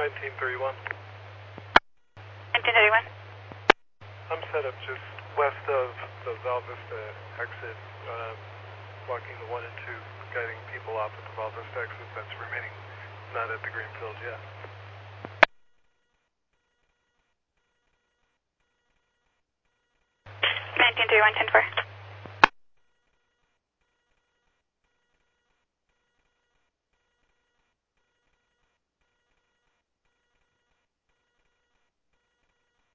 1931. 1931. I'm set up just west of the Val Vista exit, blocking the 1 and 2, guiding people off at the Val Vista exit that's remaining not at the Greenfield yet. 1931, 10-4.